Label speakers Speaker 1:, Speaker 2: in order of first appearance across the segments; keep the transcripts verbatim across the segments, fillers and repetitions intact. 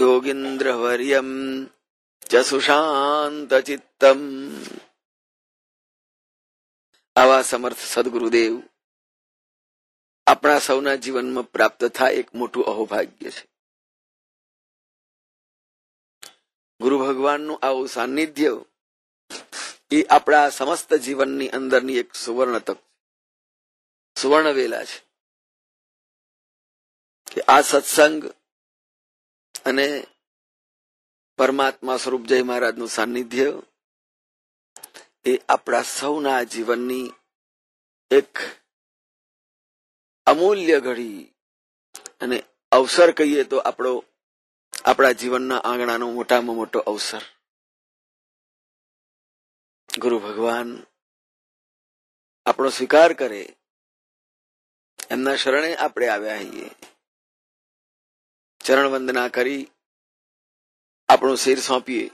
Speaker 1: યોગીન્દ્રવર્યમ ચ સુશાંતચિત્તમ. આવા સમર્થ સદગુરુદેવ આપણા સૌના જીવનમાં પ્રાપ્ત થાય એક મોટું અહોભાગ્ય છે. ગુરુ ભગવાનનું આવું સાનિધ્ય એ આપણા સમસ્ત જીવનની અંદરની એક સુવર્ણ તક, સુવર્ણ વેલા છે કે આ સત્સંગ અને પરમાત્મા સ્વરૂપ જય મહારાજનું સાનિધ્ય એ આપણા સૌના જીવનની એક અમૂલ્ય ઘડી અને અવસર કહીએ તો આપણો આપણા જીવનના આંગણાનો મોટામાં મોટો અવસર. ગુરુ ભગવાન આપણો સ્વીકાર કરે, એમના શરણે આપણે આવ્યા છીએ. ચરણ વંદના કરી આપણું શિર સોંપીએ.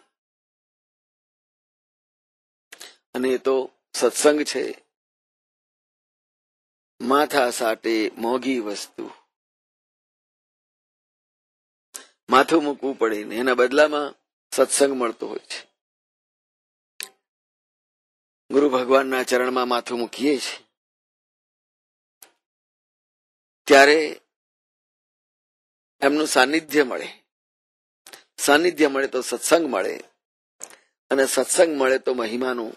Speaker 1: અને એ તો સત્સંગ છે, માથા સાટે મોંઘી વસ્તુ. માથું મૂકવું પડે ને એના બદલામાં સત્સંગ મળતો હોય છે. ગુરુ ભગવાનના ચરણમાં માથું મૂકીએ છીએ ત્યારે એમનું સાનિધ્ય મળે. સાનિધ્ય મળે તો સત્સંગ મળે, અને સત્સંગ મળે તો મહિમાનું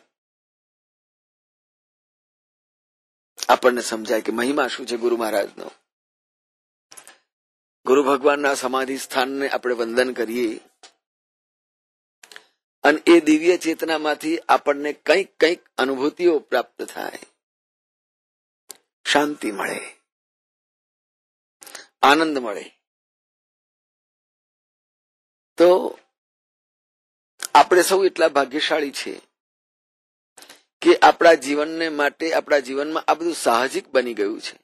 Speaker 1: આપણને સમજાય કે મહિમા શું છે ગુરુ મહારાજનો. ગુરુ ભગવાનના સમાધિ સ્થાનને આપણે વંદન કરીએ અને એ દિવ્ય ચેતનામાંથી આપણને કંઈક કંઈક અનુભૂતિઓ પ્રાપ્ત થાય. શાંતિ મળે, આનંદ મળે. તો આપણે સૌ એટલા ભાગ્યશાળી છે કે આપણા જીવનને માટે આપણા જીવનમાં આ બધું સાહજિક બની ગયું છે.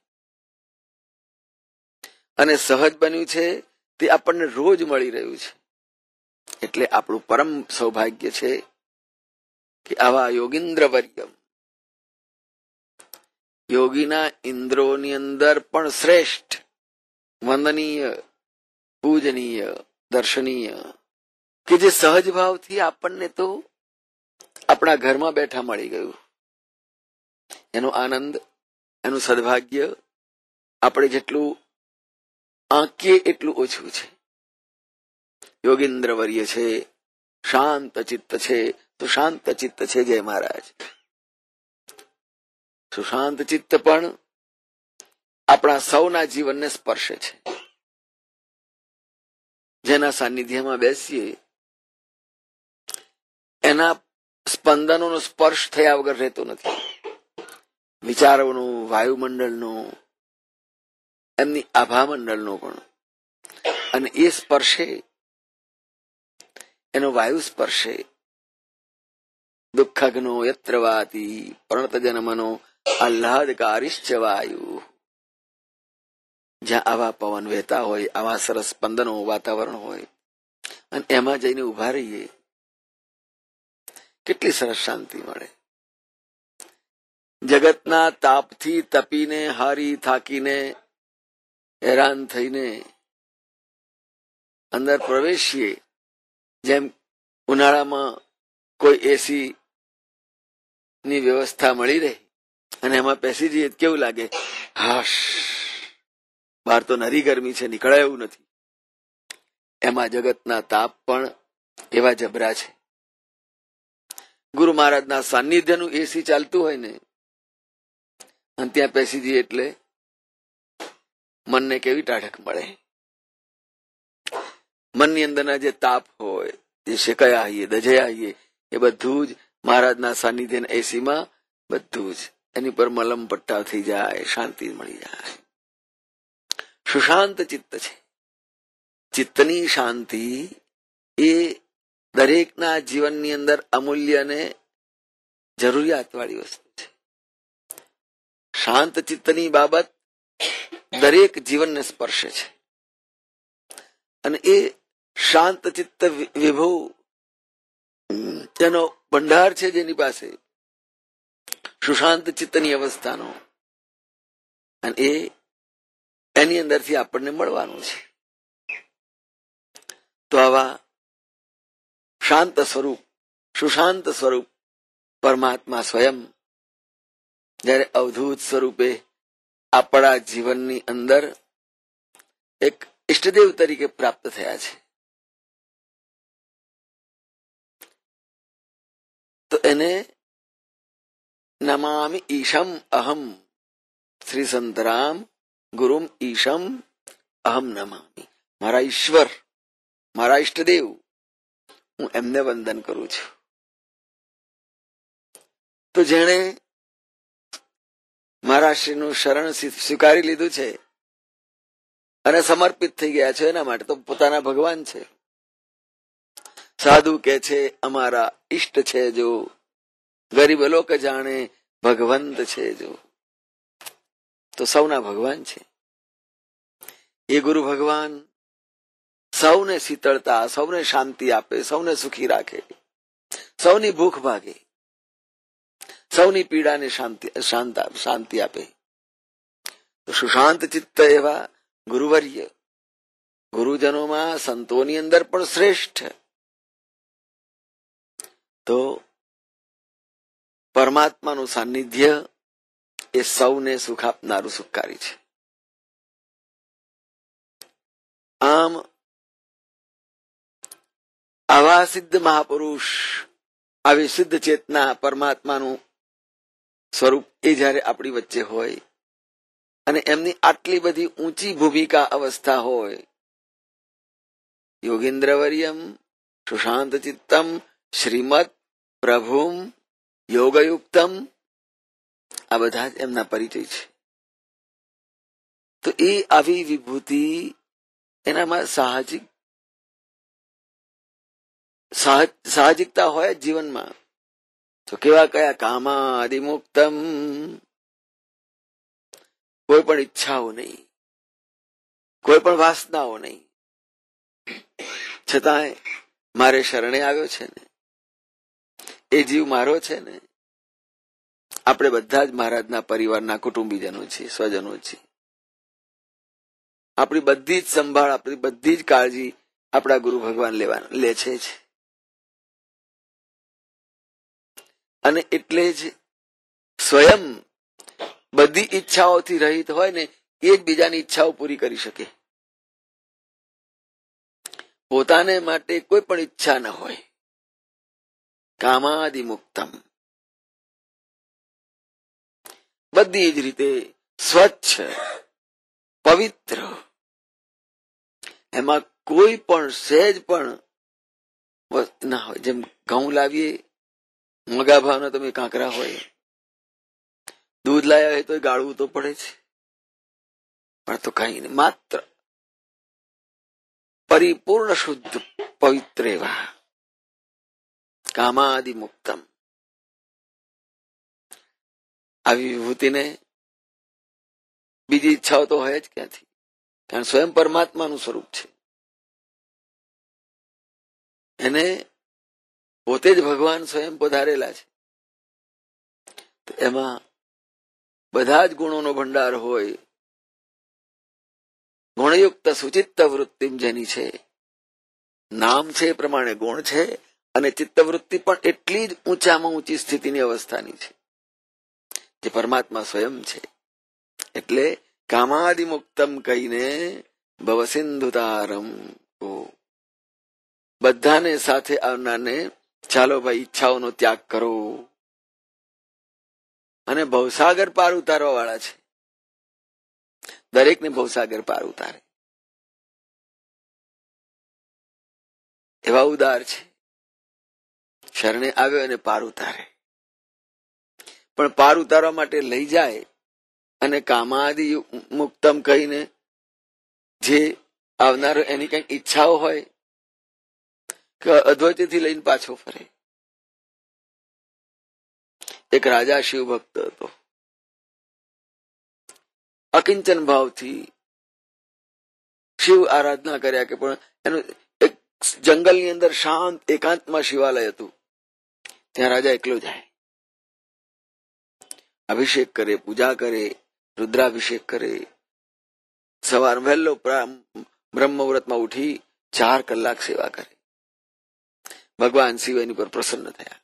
Speaker 1: અને સહજ બન્યું છે તે આપણને રોજ મળી રહ્યું છે. એટલે આપણું પરમ સૌભાગ્ય છે કે આવા યોગીન્દ્રવર્યમ, યોગીના ઇન્દ્રોની અંદર પણ શ્રેષ્ઠ, વંદનીય, પૂજનીય, દર્શનીય, કે જે સહજ ભાવથી આપણને તો આપણા ઘરમાં બેઠા મળી ગયું. એનો આનંદ, એનું સદભાગ્ય આપણે જેટલું આંકીએ એટલું ઓછું છે. યોગીન્દ્રવર્ય છે, શાંત ચિત્ત છે, તો શાંત ચિત્ત છે જય મહારાજ. સુશાંત ચિત્ત પણ આપણા સૌના જીવનને સ્પર્શે છે. જેના સાનિધ્યમાં બેસીએ એના સ્પંદનોનો સ્પર્શ થયા વગર રહેતો નથી. વિચારોનું, વાયુમંડળનું, એમની આભામંડળનો પણ. અને એ સ્પર્શે, એનો વાયુ સ્પર્શે. દુઃખગ્નો યત્ર વાતી પ્રણત જન્મનો આહ્લાદકારિશ્ચ વાયુ. જ્યાં આવા પવન વહેતા હોય, આવા સરસ સ્પંદનો વાતાવરણ હોય, અને એમાં જઈને ઉભા રહીએ, કેટલી સરસ શાંતિ મળે. જગતના તાપથી તપીને, હારી થાકીને, હેરાન થઈને અંદર પ્રવેશીએ. જેમ ઉનાળામાં કોઈ એસી ની વ્યવસ્થા મળી રહે અને એમાં બેસી જઈએ કેવું લાગે, હાશ, બહાર તો નરી ગરમી છે, નીકળાય એવું નથી. એમાં જગતના તાપ પણ એવા જબરા છે. ગુરુ મહારાજના સાનિધ્યનું એસી ચાલતું હોય ને, અને ત્યાં બેસી જઈએ એટલે મનને કેવી ટાઢક મળે. મનની અંદરના જે તાપ હોય, જે શેકાયા આવીએ, દજાયા આવીએ, એ બધું જ મહારાજના સાનિધ્યના એસીમાં બધું જ એની પર મલમ પટ્ટા થઈ જાય, શાંતિ મળી જાય. સુશાંત ચિત્ત છે. ચિત્તની શાંતિ એ દરેકના જીવનની અંદર અમૂલ્ય અને જરૂરિયાત વાળી વસ્તુ છે. શાંત ચિત્તની બાબત દરેક જીવનને સ્પર્શે છે. અને એ શાંત ચિત્ત વિભવ તેનો ભંડાર છે જેની પાસે, સુશાંત ચિત્તની અવસ્થાનો, અને એ એની અંદરથી આપણને મળવાનું છે. તો આવા શાંત સ્વરૂપ, સુશાંત સ્વરૂપ પરમાત્મા સ્વયં જ્યારે અવધૂત સ્વરૂપે આપણા જીવનની અંદર એક ઇષ્ટદેવ તરીકે પ્રાપ્ત થયા છે, તો એને નમામિ ઈશમ અહમ, શ્રી સંતરામ ગુરુમ ઈશમ અહમ નમામિ. મારા ઈશ્વર, મારા ઈષ્ટદેવ, હું એમને વંદન કરું છું. તો જેણે મારા શ્રીનું શરણ સ્વીકારી લીધું છે અને સમર્પિત થઈ ગયા છે, એના માટે તો પોતાના ભગવાન છે. સાધુ કે છે અમારા ઈષ્ટ છે જો, ગરીબ લોક જાણે ભગવંત છે જો. તો સૌના ભગવાન છે એ ગુરુ ભગવાન. સૌને શીતળતા, સૌને શાંતિ આપે, સૌને સુખી રાખે, સૌની ભૂખ ભાગે, સૌની પીડાને શાંતિ શાંતિ આપે. તો સુશાંત ચિત્ત એવા ગુરુવર્ય, ગુરુજનોમાં સંતોની અંદર પણ શ્રેષ્ઠ. તો પરમાત્માનું સાનિધ્ય એ સૌને સુખ આપનારું સુખકારી છે. આમ આવા સિદ્ધ મહાપુરુષ, આવી સિદ્ધ ચેતના પરમાત્માનું સ્વરૂપ એ જયારે આપણી વચ્ચે હોય અને એમની આટલી બધી ઊંચી ભૂમિકા અવસ્થા હોય, યોગેન્દ્રવર્યમ સુશાંત ચિત્તમ શ્રીમદ પ્રભુમ યોગયુક્તમ, આ બધા જ એમના પરિચય છે. તો એ આવી વિભૂતિ એનામાં સાહજિક સાહજિકતા હોય જીવનમાં. તો કેવા કયા કામાદિમુક્તમ, કોઈ પણ ઈચ્છાઓ નહીં, કોઈ પણ વાસનાઓ નહીં, છતાંય મારે શરણે આવ્યો છે ને, એ જીવ મારો છે ને. આપણે બધા જ મહારાજના પરિવારના કુટુંબીજનો છીએ, સ્વજનો છીએ. આપણી બધી જ સંભાળ, આપણી બધી જ કાળજી આપણા ગુરુ ભગવાન લેવા લે છે જ. અને એટલે જ સ્વયં બધી ઈચ્છાઓથી રહિત હોય ને, એ જ બીજાની ઈચ્છાઓ પૂરી કરી શકે. પોતાને માટે કોઈ પણ ઈચ્છા ન હોય. કામાદિમુક્તમ, બધી જ રીતે સ્વચ્છ, પવિત્ર. એમાં કોઈ પણ સહેજ પણ ના હોય. જેમ ઘઉં લાવીએ, મોંઘા ભાવના તમે કાંકરા હોય, દૂધ લાયા હોય તો ગાળવું તો પડે છે, પણ તો કઈ નહીં, માત્ર પરિપૂર્ણ શુદ્ધ પવિત્ર એવા કામાદિમુક્તમ. આવી વિભૂતિને બીજી ઈચ્છાઓ તો હોય જ ક્યાંથી, કારણ સ્વયં પરમાત્માનું સ્વરૂપ છે. એને પોતે જ ભગવાન સ્વયં પધારેલા છે. તો એમાં બધા જ ગુણોનો ભંડાર હોય. ગુણયુક્ત સુચિત્ત વૃત્તિમ જેની છે, નામ છે એ પ્રમાણે ગુણ છે, અને ચિત્તવૃત્તિ પણ એટલી જ ઊંચામાં ઊંચી સ્થિતિની અવસ્થાની છે, જે પરમાત્મા સ્વયં છે. એટલે કામાદિમુક્તમ કહીને ભવસિંધુતારમ, બધાને સાથે આવનારને ચાલો ભાઈ ઈચ્છાઓનો ત્યાગ કરો અને ભવસાગર પાર ઉતારવા વાળા છે. દરેકને ભવસાગર પાર ઉતારે એવા ઉદાર છે. શરણે આવ્યો અને પાર ઉતારે. પણ પાર ઉતારવા માટે લઈ જાય અને કામાદિ મુક્તમ કહીને જે આવનારો એની કઈક ઈચ્છાઓ હોય કે અદ્વૈતથી લઈને પાછો ફરે. એક રાજા શિવ ભક્ત હતો. અકિંચન ભાવથી શિવ આરાધના કર્યા કે પણ એનું એક જંગલની અંદર શાંત એકાંતમાં શિવાલય હતું. ત્યાં રાજા એકલો જાય, અભિષેક કરે, પૂજા કરે, રુદ્રાભિષેક કરે. સવાર વહેલો બ્રહ્મ મુહૂર્તમાં ઉઠી ચાર કલાક સેવા કરી. ભગવાન શિવ એની પર પ્રસન્ન થયા.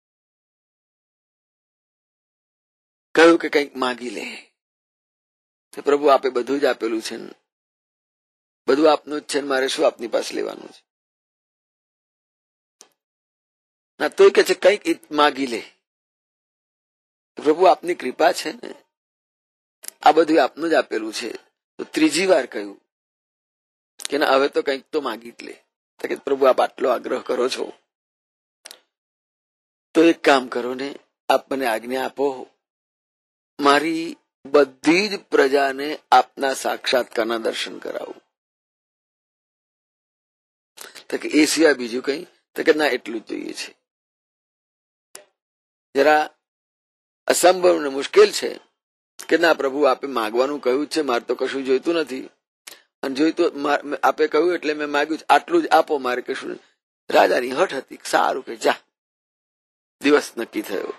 Speaker 1: કહ્યું કે કંઈક માગી લે. પ્રભુ આપે બધું જ આપેલું છે, બધું આપનું જ છે, મારે શું આપની પાસે લેવાનું છે? ના તોય કે છે કંઈક માગી લે. પ્રભુ આપની કૃપા છે ને, આ બધું આપનું જ આપેલું છે. તો ત્રીજી વાર કહ્યું કે ના હવે તો કંઈક તો માગી જ લે. કે પ્રભુ આપ આટલો આગ્રહ કરો છો તો એક કામ કરો ને, આપ મને આજ્ઞા આપો, મારી બધી જ પ્રજાને આપના સાક્ષાત્કારના દર્શન કરાવું. તો કે એ સિવાય બીજું કઈ? તો કે ના એટલું જ જોઈએ છે. જરા અસંભવ ને મુશ્કેલ છે કે ના પ્રભુ આપે માગવાનું કહ્યું છે, મારે તો કશું જોઈતું નથી, અને જોઈતું આપે કહ્યું એટલે મેં માગ્યું આટલું જ આપો, મારે કશું. રાજાની હઠ હતી. સારું કે જા. દિવસ નક્કી થયો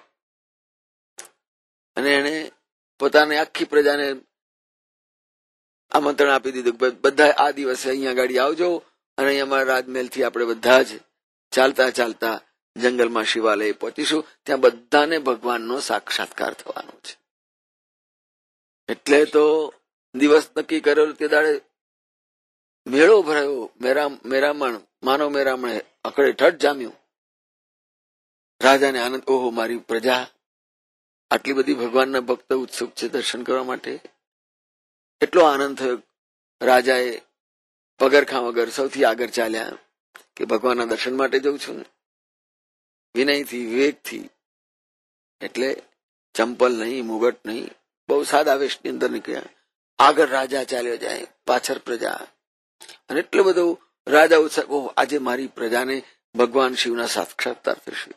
Speaker 1: અને એને પોતાની આખી પ્રજાને આમંત્રણ આપી દીધું કે બધા આ દિવસે અહીંયા ગાડી આવજો અને અહીંયા રાજમહેલ થી આપણે બધા જ ચાલતા ચાલતા જંગલમાં શિવાલય પહોંચીશું, ત્યાં બધાને ભગવાનનો સાક્ષાત્કાર થવાનો છે. એટલે તો દિવસ નક્કી કરેલો તે દાડે મેળો ભરાયો. મેરા મેરામણ માનવ મેરામણે અકડે ઠઠ જામ્યું. રાજાને આનંદ, ઓહો મારી પ્રજા આટલી બધી ભગવાનના ભક્ત ઉત્સુક છે દર્શન કરવા માટે. એટલો આનંદ થયો. રાજાએ પગરખાં વગર સૌથી આગળ ચાલ્યા કે ભગવાનના દર્શન માટે જઉં છું ને, વિનયથી વિવેકથી. એટલે ચંપલ નહીં, મુગટ નહીં, બહુ સાદા વેશની અંદર નીકળ્યા. આગળ રાજા ચાલ્યો જાય, પાછળ પ્રજા. અને એટલો બધો રાજા ઉત્સાહ, ઓહ આજે મારી પ્રજાને ભગવાન શિવના સાક્ષાત્કાર થશે.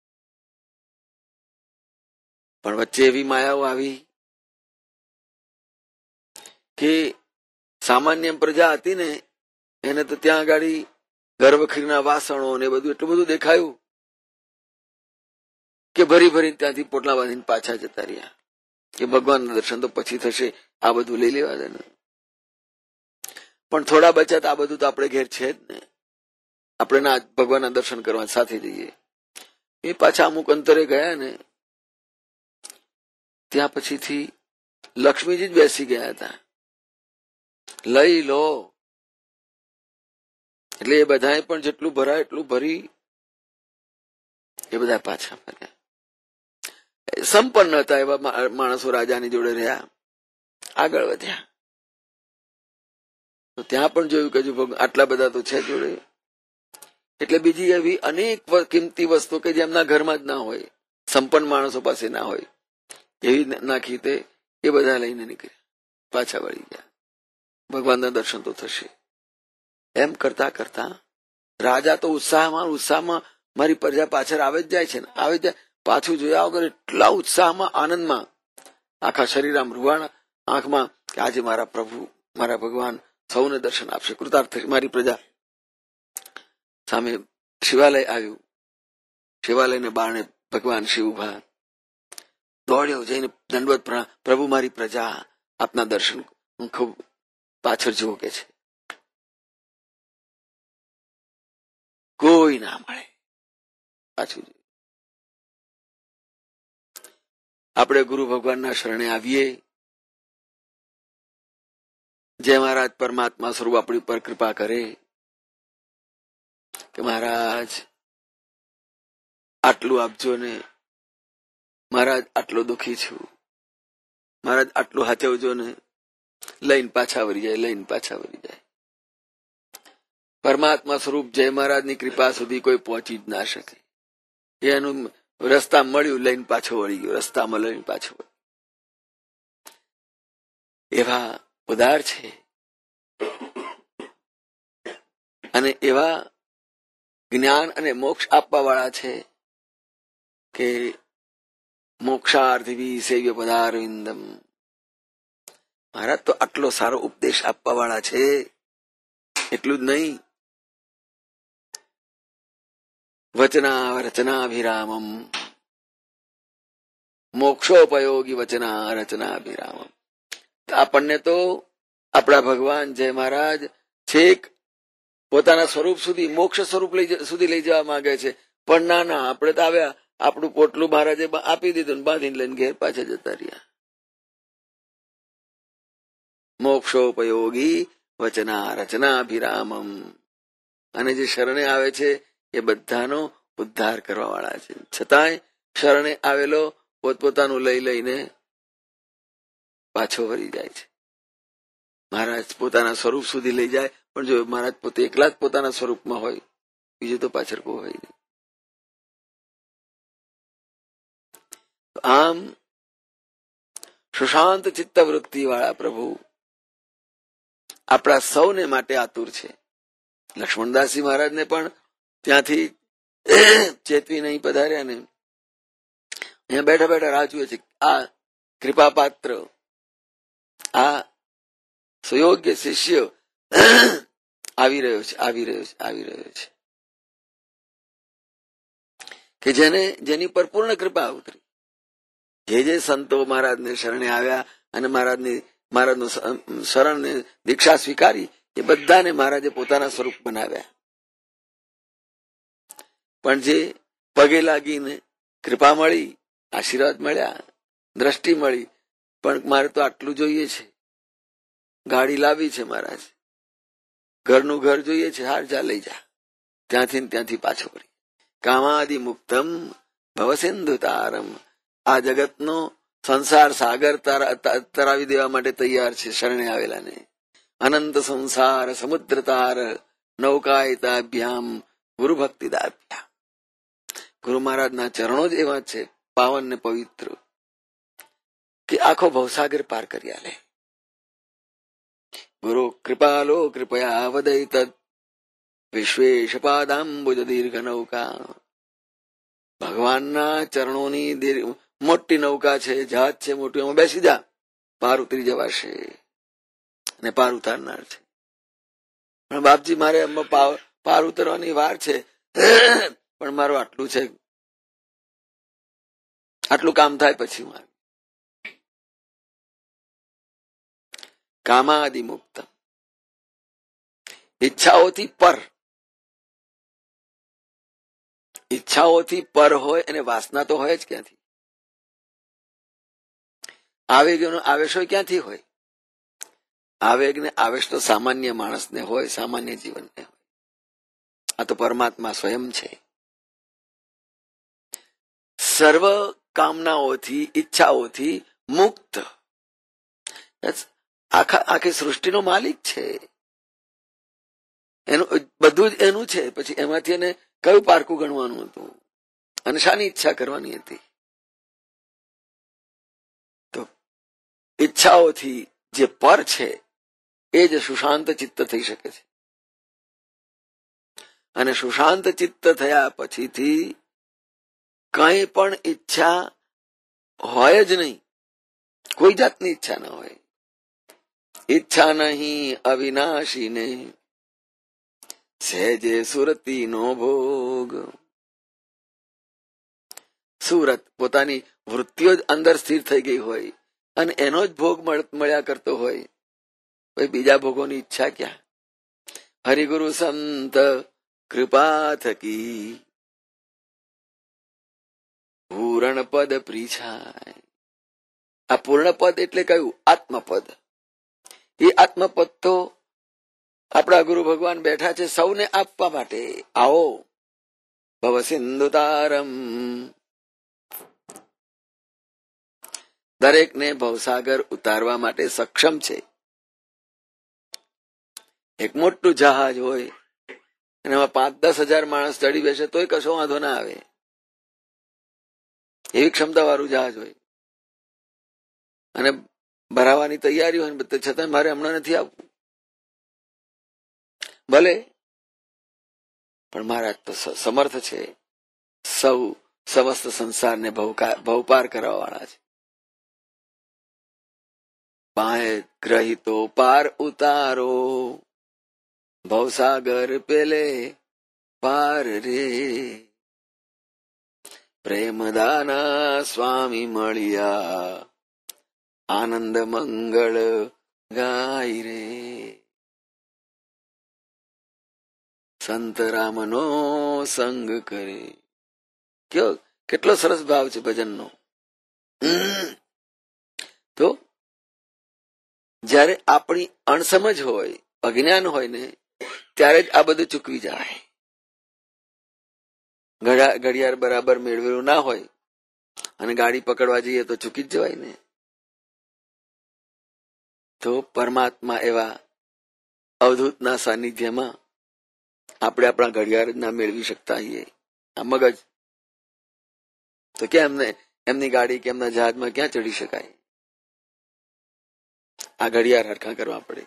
Speaker 1: પણ વચ્ચે એવી માયાઓ આવી કે સામાન્ય પ્રજા હતી ને એને તો ત્યાં આગળ ગર્ભખીરના વાસણો ને બધું એટલું બધું દેખાયું કે ભરી ભરી ત્યાંથી પોટલા બાંધીને પાછા જતા રહ્યા કે ભગવાનના દર્શન તો પછી થશે, આ બધું લઈ લેવા દે ને. પણ થોડા બચત આ બધું તો આપણે ઘેર છે જ ને, આપણે ના ભગવાનના દર્શન કરવા સાથે જઈએ. એ પાછા અમુક અંતરે ગયા ને ત્યાં પછીથી લક્ષ્મીજી જ બેસી ગયા હતા. લઈ લો એટલે એ બધાએ પણ જેટલું ભરાય એટલું ભરી એ બધા પાછા ફર્યા. સંપન્ન હતા એવા માણસો રાજાની જોડે રહ્યા, આગળ વધ્યા. તો ત્યાં પણ જોયું કે જો આટલા બધા તો છે જોડે. એટલે બીજી એવી અનેક કિંમતી વસ્તુ કે જેમના ઘરમાં જ ના હોય, સંપન્ન માણસો પાસે ના હોય, એવી નાખી તે એ બધા લઈને નીકળ્યા, પાછા વળી ગયા. ભગવાનના દર્શન તો થશે એમ કરતા કરતા રાજા તો ઉત્સાહમાં ઉત્સાહમાં મારી પ્રજા પાછળ આવે જ જાય છે ને, આવે જ જાય. પાછું જોયા વગર એટલા ઉત્સાહમાં આનંદમાં આખા શરીર આમ રૂવાણ આંખમાં કે આજે મારા પ્રભુ મારા ભગવાન સૌને દર્શન આપશે, કૃતાર્થ થશે મારી પ્રજા. સામે શિવાલય આવ્યું. શિવાલયને બારણે ભગવાન શિવ ઉભા. દોડ્યો જઈને દંડવત પ્રણામ, પ્રભુ મારી પ્રજા આપના દર્શન હું ખૂબ પાછળ જુઓ કે છે. કોઈ ના મળે. પાછું આપણે ગુરુ ભગવાનના શરણે આવીએ. જય મહારાજ પરમાત્મા સ્વરૂપ આપણી પર કૃપા કરે કે મહારાજ આટલું આપજો ને, મહારાજ આટલો દુઃખી છું, મહારાજ આટલું હાથવજો ને. લઈને પાછા વળી જાય, લઈને પાછા વળી જાય. પરમાત્મા સ્વરૂપ જય મહારાજની કૃપા સુધી કોઈ પહોંચી જ ના શકે. એનું રસ્તા મળ્યું, લઈને પાછો વળી ગયો, રસ્તામાં લઈને પાછો વળી. એવા ઉદાર છે અને એવા જ્ઞાન અને મોક્ષ આપવા વાળા છે કે મોક્ષાર્થી સેવ્ય પદારવિંદમ. મહારાજ તો આટલો સારો ઉપદેશ આપવા વાળા છે. એટલું જ નહીં, વચના રચનાભિરામમ, મોક્ષોપયોગી વચના રચનાભિરામમ. આપણને તો આપણા ભગવાન જય મહારાજ છેક પોતાના સ્વરૂપ સુધી, મોક્ષ સ્વરૂપ સુધી લઈ જવા માંગે છે. પણ ના ના, આપણે તો આવ્યા, આપણું પોટલું મહારાજે આપી દીધું ને બાંધીને લઈને ઘેર પાછા જતા રહ્યા. મોક્ષોપયોગી વચના રચનાભિરામમ. અને જે શરણે આવે છે એ બધાનો ઉદ્ધાર કરવા વાળા છે. છતાંય શરણે આવેલો પોતપોતાનું લઈ લઈને પાછો વળી જાય છે. મહારાજ પોતાના સ્વરૂપ સુધી લઈ જાય, પણ જો મહારાજ પોતે એકલા જ પોતાના સ્વરૂપમાં હોય, બીજું તો પાછળ કોઈ હોય નહીં. આમ સુશાંત ચિત્ત વૃત્તિ વાળા પ્રભુ આપણા સૌને માટે આતુર છે. લક્ષ્મણદાસજી મહારાજને પણ ત્યાંથી ચેતવી નહીં પધાર્યા ને અહીંયા બેઠા બેઠા રાહ જુએ છે. આ કૃપા પાત્ર, આ સુયોગ્ય શિષ્ય આવી રહ્યો છે, આવી રહ્યો છે, આવી રહ્યો છે, કે જેને જેની પર પૂર્ણ કૃપા ઉતરી. જે જે સંતો મહારાજને શરણે આવ્યા અને મહારાજની મહારાજનું શરણને દીક્ષા સ્વીકારી, એ બધાને મહારાજે પોતાના સ્વરૂપ બનાવ્યા. પણ જે પગે લાગીને કૃપા મળી, આશીર્વાદ મળ્યા, દ્રષ્ટિ મળી, પણ મારે તો આટલું જોઈએ છે, ગાડી લાવી છે મહારાજ, ઘરનું ઘર જોઈએ છે, હાર જા લઈ જા, ત્યાંથી ત્યાંથી પાછો પડી. કામાદિ મુક્તમ ભવસિંધુ તારમ. આ જગતનો સંસાર સાગર તરાવી દેવા માટે તૈયાર છે શરણે આવેલાને. અનંત સંસાર સમુદ્ર તાર નૌકાયતાભ્યામ ગુરુ ભક્તિદાભ્યામ. ગુરુ મહારાજના ચરણો જ એવા છે, પાવન ને પવિત્ર, કે આખો ભવસાગર પાર કરી આલે. ગુરુ કૃપાલો કૃપયા વદૈત વિશ્વેશ પાદાંબુજ દીર્ઘ નૌકા. ભગવાનના ચરણોની મોટી નૌકા છે, જહાજ છે મોટું, એમાં બેસી જા, પાર ઉતરી જવાશે ને પાર ઉતારનાર છે. પણ બાપજી મારે પાર ઉતરવાની વાર છે, પણ મારું આટલું છે, આટલું કામ થાય પછી મારું. કામાદિ મુક્ત, ઈચ્છાઓથી પર, ઈચ્છાઓથી પર હોય અને વાસના તો હોય જ ક્યાંથી? આવેગનો આવેશ હોય ક્યાંથી હોય? આવેગ ને આવેશ તો સામાન્ય માણસને હોય, સામાન્ય જીવનને હોય. આ તો પરમાત્મા સ્વયં છે. સર્વ કામનાઓથી, ઈચ્છાઓથી મુક્ત, આખા આખી સૃષ્ટિનો માલિક છે, એનું બધું જ એનું છે. પછી એમાંથી એને કયું પારકું ગણવાનું હતું અને શાની ઈચ્છા કરવાની હતી? તો ઈચ્છાઓથી જે પર છે એ જ સુશાંત ચિત્ત થઈ શકે છે. અને સુશાંત ચિત્ત થયા પછીથી કઈ પણ ઈચ્છા હોય જ નહીં, કોઈ જાતની ઈચ્છા ન હોય. ઈચ્છા નહીં અવિનાશી ને સહેજે સુરતી નો ભોગ. સુરત પોતાની વૃત્તિઓ જ અંદર સ્થિર થઈ ગઈ હોય અને એનો જ ભોગ મળ્યા કરતો હોય, ભાઈ બીજા ભોગોની ઈચ્છા ક્યાં? હરિગુરુ સંત કૃપા થકી પૂર્ણ પદ પ્રીછાય. આ પૂર્ણ પદ એટલે કયું? આત્મપદ. એ આત્મપદ તો આપણા ગુરુ ભગવાન બેઠા છે સૌને આપવા માટે. આવો ભવ સિંધુ તારમ. દરેકને ભવસાગર ઉતારવા માટે સક્ષમ છે. એક મોટું જહાજ હોય અને એમાં પાંચ દસ હજાર માણસ ચડી બેસે તોય કશો વાંધો ના આવે, એવી ક્ષમતા વાળું જહાજ હોય. અને ભરાવાની તૈયારી હોય ને છતાં મારે હમણાં નથી આવવું, ભલે, પણ મહારાજ તો સમર્થ છે, સૌ સમસ્ત સંસારને ભવપાર કરવા વાળા છે. પાએ ગ્રહિતો પાર ઉતારો ભવસાગર પેલે પાર રે. પ્રેમદાના સ્વામી મળ્યા આનંદ મંગળ ગાય રે. સંત રામનો સંગ કરે. કયો કેટલો સરસ ભાવ છે ભજનનો. તો જ્યારે આપણી અણસમજ હોય, અજ્ઞાન હોય ને, ત્યારે જ આ બધું ચૂકવી જાય. ઘડિયાળ બરાબર મેળવેલું ના હોય અને ગાડી પકડવા જઈએ તો ચૂકી જ જવાય ને. તો પરમાત્મા એવા અવધૂતના સાનિધ્યમાં આપણે આપણા ઘડિયાળ ના મેળવી શકતા હોઈએ. આ મગજ તો ક્યાં એમને એમની ગાડી કે એમના જહાજમાં ક્યાં ચડી શકાય? આ ઘડિયાળ હરખા કરવા પડે.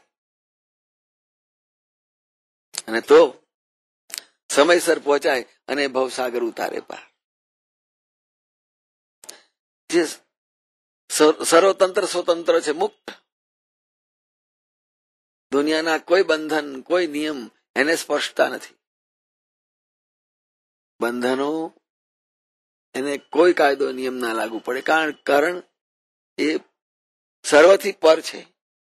Speaker 1: અને તો સમયસર પહોંચાય અને ભવસાગર ઉતારે પાર. જે સર્વતંત્ર સ્વતંત્ર છે, મુક્ત, દુનિયાના કોઈ બંધન, કોઈ નિયમ એને સ્પર્શતા નથી. બંધનો એને કોઈ કાયદો નિયમ ના લાગુ પડે, કારણ કારણ એ સર્વથી પર છે.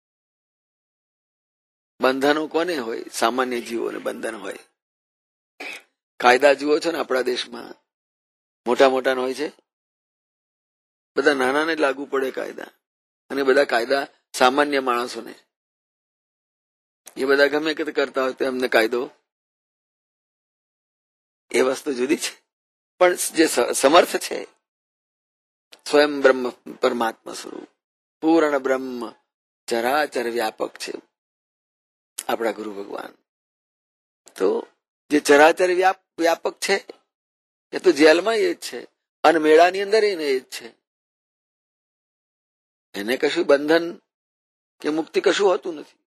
Speaker 1: બંધનો કોને હોય? સામાન્ય જીવોને બંધન હોય. કાયદા જુઓ છો ને આપણા દેશમાં, મોટા મોટા હોય છે, બધા નાનાને લાગુ પડે કાયદા. અને બધા કાયદા સામાન્ય માણસોને, એ બધા ગમે તે કરતા હોય તો એમને કાયદો, એ વસ્તુ જુદી છે. પણ જે સમર્થ છે, સ્વયં બ્રહ્મ પરમાત્મા સ્વરૂપ, પૂર્ણ બ્રહ્મ, ચરાચર વ્યાપક છે આપણા ગુરુ ભગવાન. તો જે ચરાચર વ્યાપક છે એ તો જેલમાં એ જ છે, અને મેળાની અંદર એને એ જ છે. એને કશું બંધન કે મુક્તિ કશું હોતું નથી.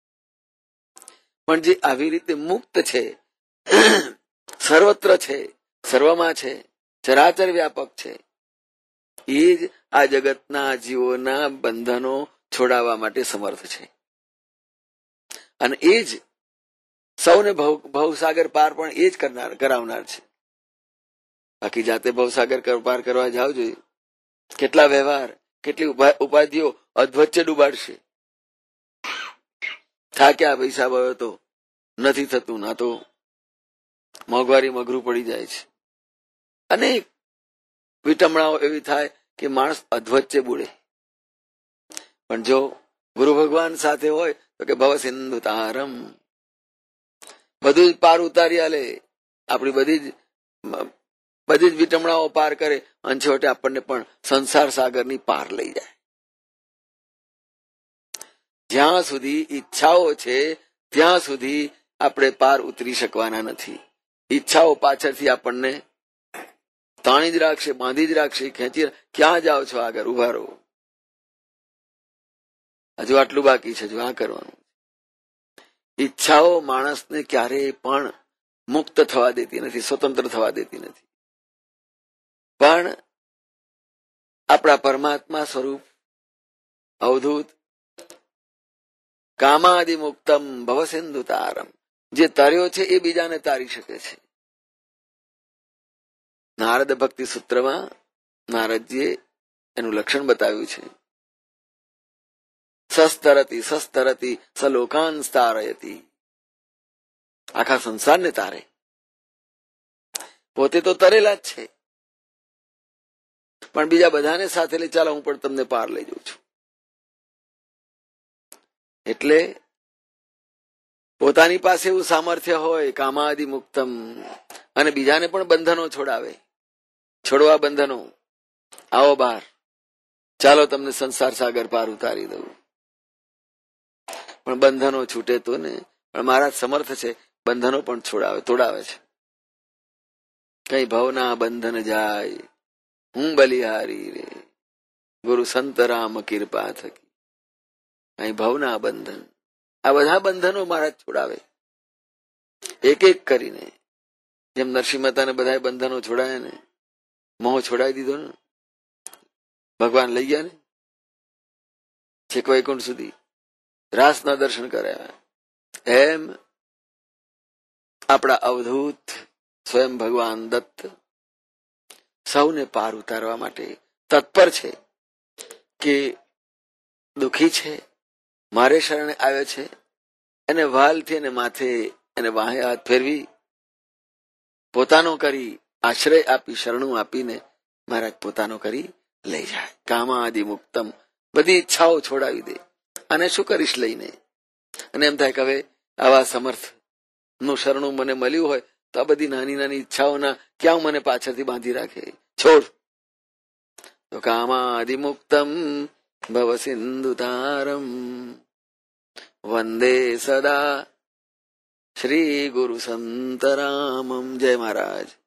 Speaker 1: પણ જે આવી રીતે મુક્ત છે, સર્વત્ર છે, સર્વમાં છે, ચરાચર વ્યાપક છે, એ જ આ જગતના જીવોના બંધનો છોડાવવા માટે સમર્થ છે. અને એ જ સૌને ભવસાગર પાર પણ એ જ કરનાર કરાવનાર છે. બાકી જાતે ભવસાગર પાર કરવા જાવ જોઈએ, કેટલા વ્યવહાર, કેટલી ઉપાધિઓ અધવચ્ચે ડૂબાડશે. થાક્યા, પૈસા ભયો તો નથી થતું, ના તો મોંઘવારી મઘરું પડી જાય છે. અનેક વિટમણાઓ એવી થાય કે માણસ અધવચ્ચે બુડે. પણ જો ગુરુ ભગવાન સાથે હોય તો કે ભવ સિંધુ તારમ, બધું જ પાર ઉતારી આલે, આપણી બધી જ બધી જ વિટમણાઓ પાર કરે, અને છેવટે આપણને પણ સંસાર સાગરની પાર લઈ જાય. જ્યાં સુધી ઈચ્છાઓ છે ત્યાં સુધી આપણે પાર ઉતરી શકવાના નથી. ઈચ્છાઓ પાછળથી આપણને તાણી જ રાખશે, બાંધી જ રાખશે, ખેંચી. ક્યાં જાઓ છો? આગળ ઉભા રહો, હજુ આટલું બાકી છે, હજુ આ કરવાનું. ઈચ્છાઓ માણસને ક્યારેય પણ મુક્ત થવા દેતી નથી, સ્વતંત્ર થવા દેતી નથી. પણ આપણા પરમાત્મા સ્વરૂપ અવધૂત કામાદિ મુક્તમ ભવસિંધુ તારમ, જે તર્યો છે એ બીજાને તારી શકે છે. નારદ ભક્તિ સૂત્રમાં નારદજીએ એનું લક્ષણ બતાવ્યું છે. સસ્તરતી સસ્તરતી સલોકાન તારયતી, આખા સંસારને તારે. પોતે તો તરેલા જ છે, પણ બીજા બધાને સાથે લઈ ચાલો, હું પણ તમને પાર લઈ જઉં છું. એટલે પોતાની પાસે એવું સામર્થ્ય હોય કામાદિ મુક્તમ, અને બીજાને પણ બંધનો છોડાવે. છોડવા બંધનો, આવો બહાર, ચાલો તમને સંસાર સાગર પાર ઉતારી દઉં. પણ બંધનો છૂટે તો ને, પણ મારા સમર્થ છે, બંધનો પણ છોડાવે, તોડાવે છે. કઈ ભવના બંધન જાય, હું બલિહારી રે, ગુરુ સંત રામ કૃપા થકી. અહીં ભવના બંધન, આ બધા બંધનો મારા છોડાવે, એક એક કરીને. જેમ નરસિંહ મહેતાને બધા બંધનો છોડાયા ને, મોહ છોડાવી દીધો ને, ભગવાન લઈ ગયા ને છેક વૈકુંઠ સુધી, રાસના દર્શન કર્યા. એમ આપણા અવધૂત સ્વયં ભગવાન દત્ત સૌને પાર ઉતારવા માટે તત્પર છે. કે દુઃખી છે, મારે શરણે આવે છે, એને વાલથી એને માથે એને વાહે હાથ ફેરવી પોતાનો કરી આશ્રય આપી શરણું આપીને મહારાજ પોતાનો કરી લઈ જાય. કામાદિ મુક્તમ, બધી ઈચ્છાઓ છોડાવી દે. અને શું કરીશ લઈને? અને એમ થાય કે હવે આવા સમર્થ નું શરણું મને મળ્યું હોય તો આ બધી નાની નાની ઈચ્છાઓના ક્યાં મને પાછળથી બાંધી રાખે? છોડ. તો કામાદિ મુક્તમ ભવ સિંધુ તારમ વંદે સદા શ્રી ગુરુ સંતરામમ. જય મહારાજ.